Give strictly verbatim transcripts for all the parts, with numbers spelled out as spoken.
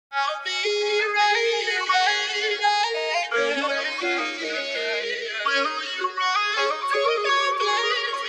I'll be right, right, right. Will you run to my place?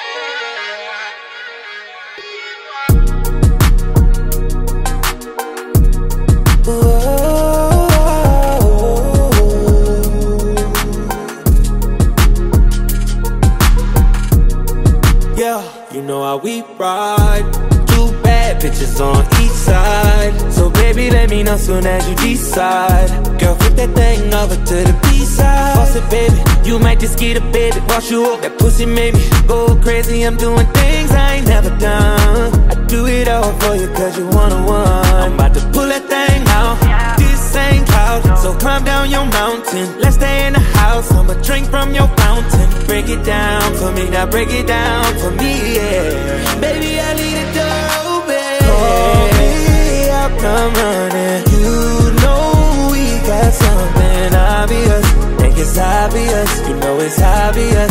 Yeah, you know how we ride. Two bad bitches on each side. So baby, let me know soon as you decide. Girl, flip that thing over to the B-side. Boss it, baby, you might just get a baby. Boss you up, that pussy made me go crazy. I'm doing things I ain't never done. I do it all for you cause you one-on-one. I'm about to pull that thing out. This ain't cloud, so climb down your mountain. Let's stay in the house, I'ma drink from your fountain. Break it down for me, now break it down for me, yeah. Baby, I leave the door open. Call me, I'll come running. You know we got something obvious. Think it's obvious, you know it's obvious,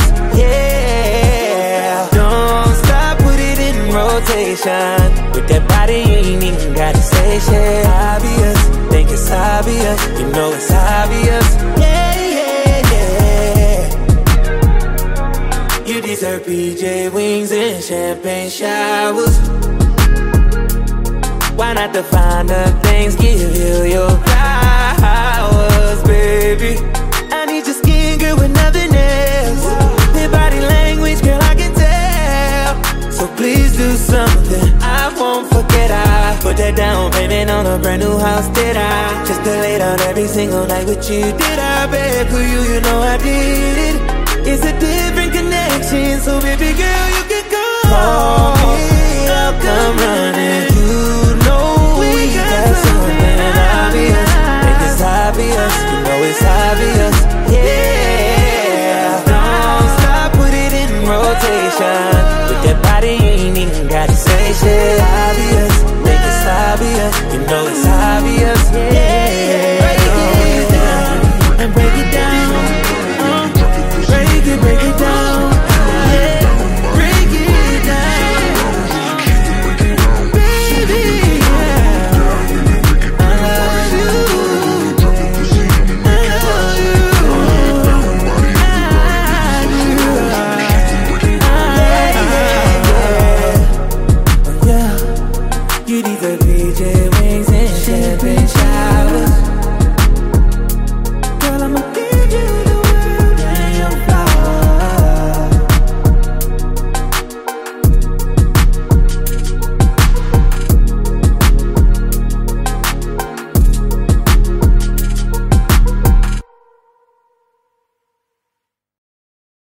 yeah. Don't stop, put it in rotation. With that body, you ain't even gotta say shit. Obvious, think it's obvious, you know it's obvious, yeah, yeah, yeah. You deserve P J wings and champagne showers. Why not the finer things give you your flowers, baby? I need your skin, girl, with nothing else. Your body language, girl, I can tell. So please do something I won't forget. I put that down payment on a brand new house, did I? Just to lay down every single night with you, did I? Babe, for you, you know I did it. It's a different connection, so baby girl, you can call, call me, I'll come running. You know we, we got, got something obvious. Think it's obvious, you know it's obvious, yeah. Don't stop, put it in rotation. With that body, you ain't even gotta say shit. Obvious, think it's obvious, you know it's obvious.